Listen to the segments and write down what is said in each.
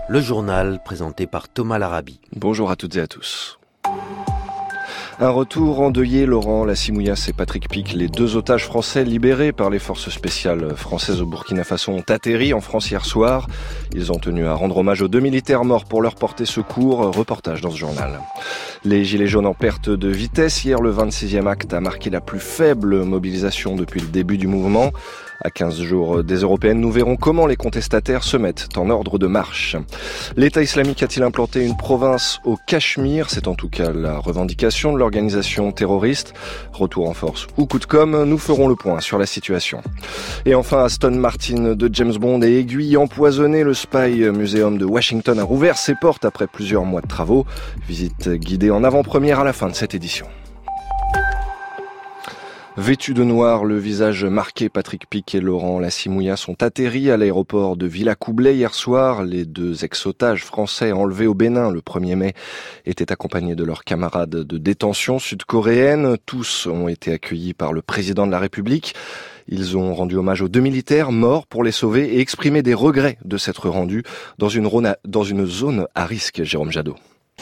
Le journal présenté par Thomas Larabi. Bonjour à toutes et à tous. Un retour endeuillé, Laurent Lassimouias et Patrick Pic, les deux otages français libérés par les forces spéciales françaises au Burkina Faso, ont atterri en France hier soir. Ils ont tenu à rendre hommage aux deux militaires morts pour leur porter secours. Reportage dans ce journal. Les Gilets jaunes en perte de vitesse. Hier, le 26e acte a marqué la plus faible mobilisation depuis le début du mouvement. À 15 jours des européennes, nous verrons comment les contestataires se mettent en ordre de marche. L'État islamique a-t-il implanté une province au Cachemire? C'est en tout cas la revendication de l'organisation terroriste. Retour en force ou coup de com', nous ferons le point sur la situation. Et enfin, Aston Martin de James Bond et aiguille empoisonnée. Le Spy Museum de Washington a rouvert ses portes après plusieurs mois de travaux. Visite guidée en avant-première à la fin de cette édition. Vêtus de noir, le visage marqué, Patrick Pic et Laurent Lassimouias sont atterris à l'aéroport de Villacoublay hier soir. Les deux ex-otages français enlevés au Bénin le 1er mai étaient accompagnés de leurs camarades de détention sud-coréennes. Tous ont été accueillis par le président de la République. Ils ont rendu hommage aux deux militaires morts pour les sauver et exprimé des regrets de s'être rendus dans une zone à risque, Jérôme Jadot.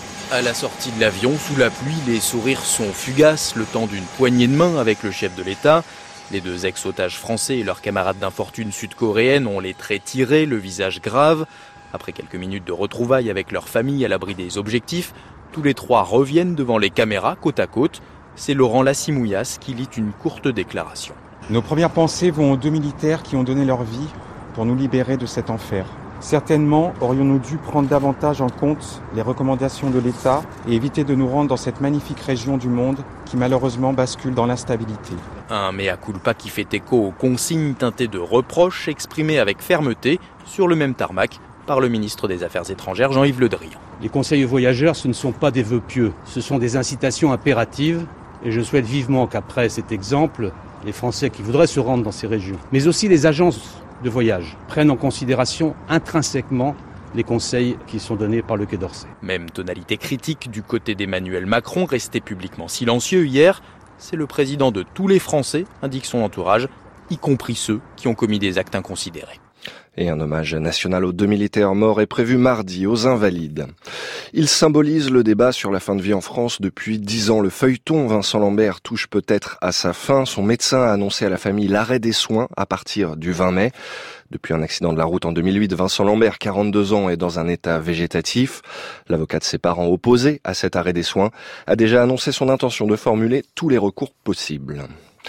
À la sortie de l'avion, sous la pluie, les sourires sont fugaces, le temps d'une poignée de main avec le chef de l'État. Les deux ex-otages français et leurs camarades d'infortune sud-coréennes ont les traits tirés, le visage grave. Après quelques minutes de retrouvailles avec leur famille à l'abri des objectifs, tous les trois reviennent devant les caméras côte à côte. C'est Laurent Lassimouias qui lit une courte déclaration. Nos premières pensées vont aux deux militaires qui ont donné leur vie pour nous libérer de cet enfer. Certainement aurions-nous dû prendre davantage en compte les recommandations de l'État et éviter de nous rendre dans cette magnifique région du monde qui malheureusement bascule dans l'instabilité. Un mea culpa qui fait écho aux consignes teintées de reproches exprimées avec fermeté sur le même tarmac par le ministre des Affaires étrangères Jean-Yves Le Drian. Les conseils aux voyageurs, ce ne sont pas des vœux pieux, ce sont des incitations impératives et je souhaite vivement qu'après cet exemple, les Français qui voudraient se rendre dans ces régions, mais aussi les agences de voyage, prennent en considération intrinsèquement les conseils qui sont donnés par le Quai d'Orsay. Même tonalité critique du côté d'Emmanuel Macron, resté publiquement silencieux hier. C'est le président de tous les Français, indique son entourage, y compris ceux qui ont commis des actes inconsidérés. Et un hommage national aux deux militaires morts est prévu mardi aux Invalides. Il symbolise le débat sur la fin de vie en France depuis 10 ans. Le feuilleton Vincent Lambert touche peut-être à sa fin. Son médecin a annoncé à la famille l'arrêt des soins à partir du 20 mai. Depuis un accident de la route en 2008, Vincent Lambert, 42 ans, est dans un état végétatif. L'avocat de ses parents opposé à cet arrêt des soins a déjà annoncé son intention de formuler tous les recours possibles.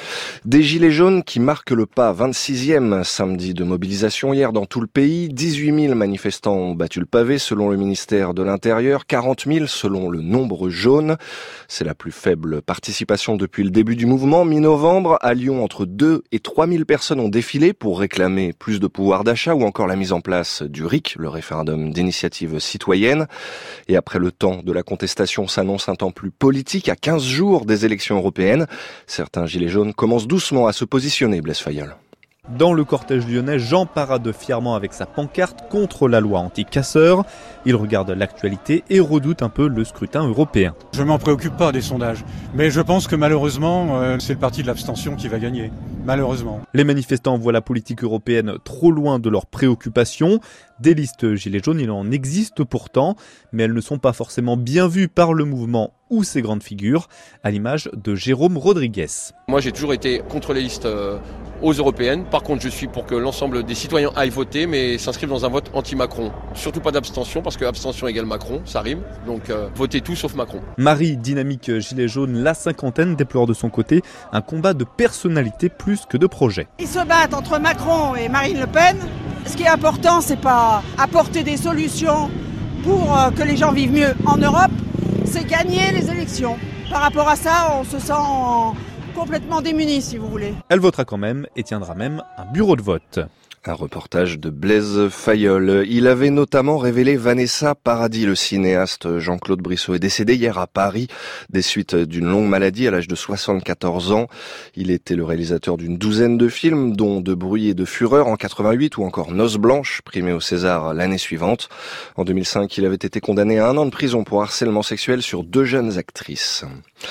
Des gilets jaunes qui marquent le pas, 26e samedi de mobilisation hier dans tout le pays. 18 000 manifestants ont battu le pavé selon le ministère de l'Intérieur, 40 000 selon le nombre jaune. C'est la plus faible participation depuis le début du mouvement. Mi-novembre, à Lyon, entre 2 et 3 000 personnes ont défilé pour réclamer plus de pouvoir d'achat ou encore la mise en place du RIC, le référendum d'initiative citoyenne. Et après le temps de la contestation s'annonce un temps plus politique à 15 jours des élections européennes. Certains gilets jaunes commence doucement à se positionner, Blaise Fayol. Dans le cortège lyonnais, Jean parade fièrement avec sa pancarte contre la loi anti-casseurs. Il regarde l'actualité et redoute un peu le scrutin européen. Je ne m'en préoccupe pas des sondages, mais je pense que malheureusement, c'est le parti de l'abstention qui va gagner. Malheureusement. Les manifestants voient la politique européenne trop loin de leurs préoccupations. Des listes gilets jaunes, il en existe pourtant, mais elles ne sont pas forcément bien vues par le mouvement ou ses grandes figures, à l'image de Jérôme Rodriguez. Moi j'ai toujours été contre les listes aux européennes. Par contre je suis pour que l'ensemble des citoyens aillent voter, mais s'inscrivent dans un vote anti-Macron. Surtout pas d'abstention, parce que abstention égale Macron, ça rime. Donc votez tout sauf Macron. Marie, dynamique gilet jaune, la cinquantaine, déplore de son côté un combat de personnalité plus que de projet. Ils se battent entre Macron et Marine Le Pen. Ce qui est important, c'est pas apporter des solutions pour que les gens vivent mieux en Europe, c'est gagner les élections. Par rapport à ça, on se sent complètement démunis, si vous voulez. Elle votera quand même et tiendra même un bureau de vote. Un reportage de Blaise Fayol. Il avait notamment révélé Vanessa Paradis. Le cinéaste Jean-Claude Brissot est décédé hier à Paris des suites d'une longue maladie à l'âge de 74 ans. Il était le réalisateur d'une douzaine de films, dont De bruit et de fureur en 88 ou encore Noces blanches, primé au César l'année suivante. En 2005, il avait été condamné à 1 an de prison pour harcèlement sexuel sur 2 jeunes actrices.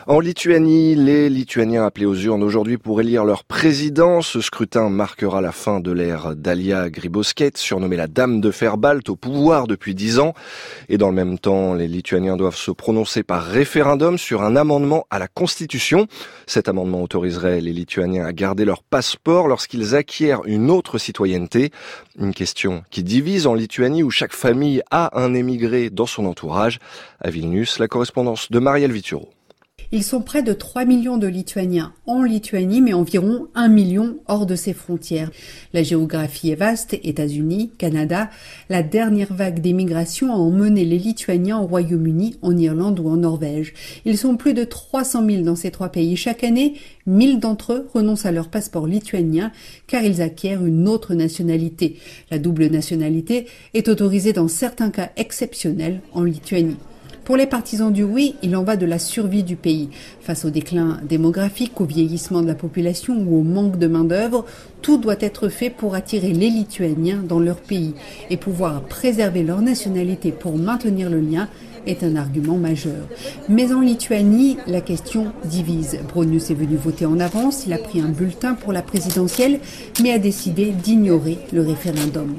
En Lituanie, les Lituaniens appelés aux urnes aujourd'hui pour élire leur président. Ce scrutin marquera la fin de l'ère Dalia Grybauskaitė, surnommée la Dame de fer balte, au pouvoir depuis 10 ans. Et dans le même temps, les Lituaniens doivent se prononcer par référendum sur un amendement à la Constitution. Cet amendement autoriserait les Lituaniens à garder leur passeport lorsqu'ils acquièrent une autre citoyenneté. Une question qui divise en Lituanie où chaque famille a un émigré dans son entourage. À Vilnius, la correspondance de Marielle Vituro. Ils sont près de 3 millions de Lituaniens en Lituanie, mais environ 1 million hors de ses frontières. La géographie est vaste, États-Unis, Canada. La dernière vague d'émigration a emmené les Lituaniens au Royaume-Uni, en Irlande ou en Norvège. Ils sont plus de 300 000 dans ces 3 pays. Chaque année, 1000 d'entre eux renoncent à leur passeport lituanien car ils acquièrent une autre nationalité. La double nationalité est autorisée dans certains cas exceptionnels en Lituanie. Pour les partisans du oui, il en va de la survie du pays. Face au déclin démographique, au vieillissement de la population ou au manque de main-d'œuvre, tout doit être fait pour attirer les Lituaniens dans leur pays et pouvoir préserver leur nationalité pour maintenir le lien est un argument majeur. Mais en Lituanie, la question divise. Bronius est venu voter en avance, il a pris un bulletin pour la présidentielle, mais a décidé d'ignorer le référendum.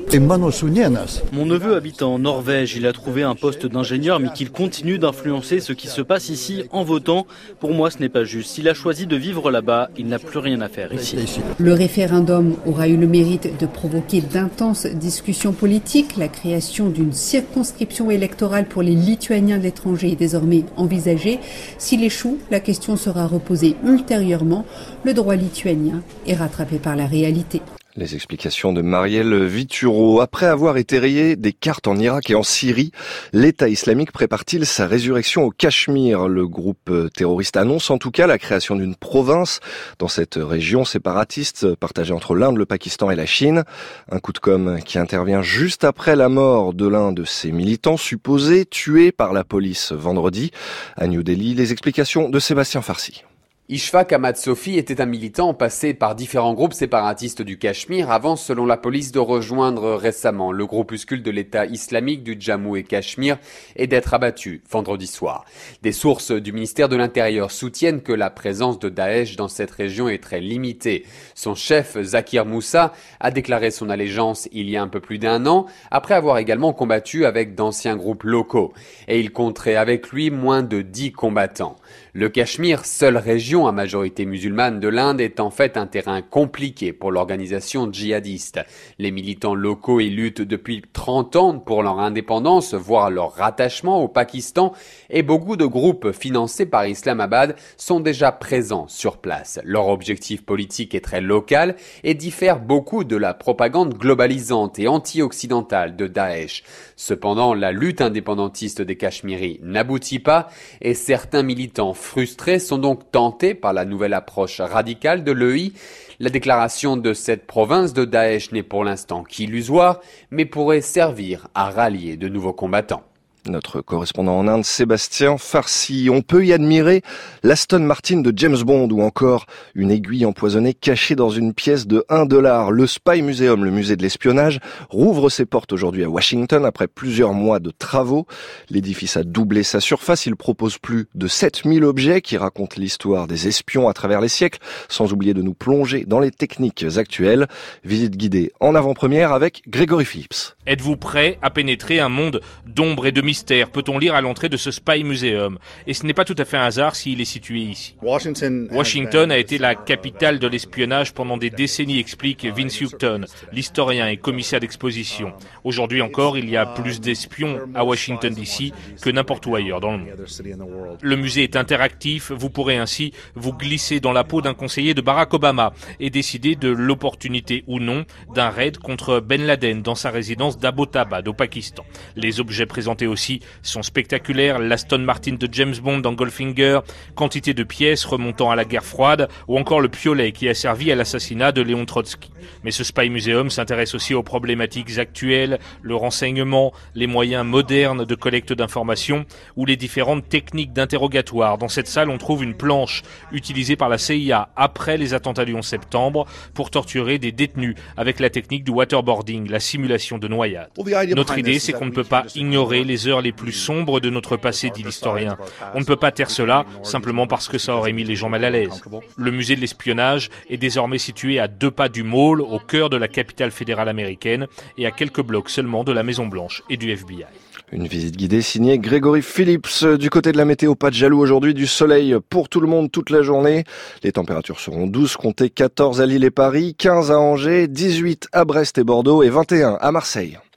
Mon neveu habite en Norvège, il a trouvé un poste d'ingénieur, mais qu'il continue d'influencer ce qui se passe ici en votant. Pour moi, ce n'est pas juste. S'il a choisi de vivre là-bas, il n'a plus rien à faire ici. Le référendum aura eu le mérite de provoquer d'intenses discussions politiques. La création d'une circonscription électorale pour les Lituaniens de l'étranger est désormais envisagée. S'il échoue, la question sera reposée ultérieurement. Le droit lituanien est rattrapé par la réalité. Les explications de Marielle Vituro. Après avoir étayé des cartes en Irak et en Syrie, l'État islamique prépare-t-il sa résurrection au Cachemire? Le groupe terroriste annonce en tout cas la création d'une province dans cette région séparatiste partagée entre l'Inde, le Pakistan et la Chine. Un coup de com' qui intervient juste après la mort de l'un de ses militants supposés tués par la police vendredi. À New Delhi, les explications de Sébastien Farsi. Ishfaq Ahmad Sofi était un militant passé par différents groupes séparatistes du Cachemire avant, selon la police, de rejoindre récemment le groupuscule de l'État islamique du Jammu et Cachemire et d'être abattu vendredi soir. Des sources du ministère de l'Intérieur soutiennent que la présence de Daesh dans cette région est très limitée. Son chef, Zakir Moussa, a déclaré son allégeance il y a un peu plus d'1 an, après avoir également combattu avec d'anciens groupes locaux. Et il compterait avec lui moins de 10 combattants. Le Cachemire, seule région à majorité musulmane de l'Inde, est en fait un terrain compliqué pour l'organisation djihadiste. Les militants locaux y luttent depuis 30 ans pour leur indépendance, voire leur rattachement au Pakistan, et beaucoup de groupes financés par Islamabad sont déjà présents sur place. Leur objectif politique est très local et diffère beaucoup de la propagande globalisante et anti-occidentale de Daesh. Cependant, la lutte indépendantiste des Cachemiris n'aboutit pas et certains militants frustrés sont donc tentés par la nouvelle approche radicale de l'EI. La déclaration de cette province de Daesh n'est pour l'instant qu'illusoire, mais pourrait servir à rallier de nouveaux combattants. Notre correspondant en Inde, Sébastien Farsi. On peut y admirer l'Aston Martin de James Bond ou encore une aiguille empoisonnée cachée dans une pièce de $1. Le Spy Museum, le musée de l'espionnage, rouvre ses portes aujourd'hui à Washington après plusieurs mois de travaux. L'édifice a doublé sa surface. Il propose plus de 7000 objets qui racontent l'histoire des espions à travers les siècles, sans oublier de nous plonger dans les techniques actuelles. Visite guidée en avant-première avec Grégory Phillips. Êtes-vous prêt à pénétrer un monde d'ombre et de mystère, peut-on lire à l'entrée de ce Spy Museum. Et ce n'est pas tout à fait un hasard s'il est situé ici. Washington a été la capitale de l'espionnage pendant des décennies, explique Vince Houghton, l'historien et commissaire d'exposition. Aujourd'hui encore, il y a plus d'espions à Washington DC que n'importe où ailleurs dans le monde. Le musée est interactif, vous pourrez ainsi vous glisser dans la peau d'un conseiller de Barack Obama et décider de l'opportunité ou non d'un raid contre Ben Laden dans sa résidence d'Abbottabad au Pakistan. Les objets présentés aussi sont spectaculaires, l'Aston Martin de James Bond dans Goldfinger, quantité de pièces remontant à la guerre froide ou encore le piolet qui a servi à l'assassinat de Léon Trotsky. Mais ce Spy Museum s'intéresse aussi aux problématiques actuelles, le renseignement, les moyens modernes de collecte d'informations ou les différentes techniques d'interrogatoire. Dans cette salle, on trouve une planche utilisée par la CIA après les attentats du 11 septembre pour torturer des détenus avec la technique du waterboarding, la simulation de noyade. Notre idée, c'est qu'on ne peut pas ignorer les heures heures les plus sombres de notre passé, dit l'historien. On ne peut pas taire cela, simplement parce que ça aurait mis les gens mal à l'aise. Le musée de l'espionnage est désormais situé à 2 pas du Mall, au cœur de la capitale fédérale américaine, et à quelques blocs seulement de la Maison-Blanche et du FBI. Une visite guidée signée Grégory Phillips. Du côté de la météo, pas de jaloux aujourd'hui, du soleil pour tout le monde toute la journée. Les températures seront 12, comptez 14 à Lille et Paris, 15 à Angers, 18 à Brest et Bordeaux et 21 à Marseille.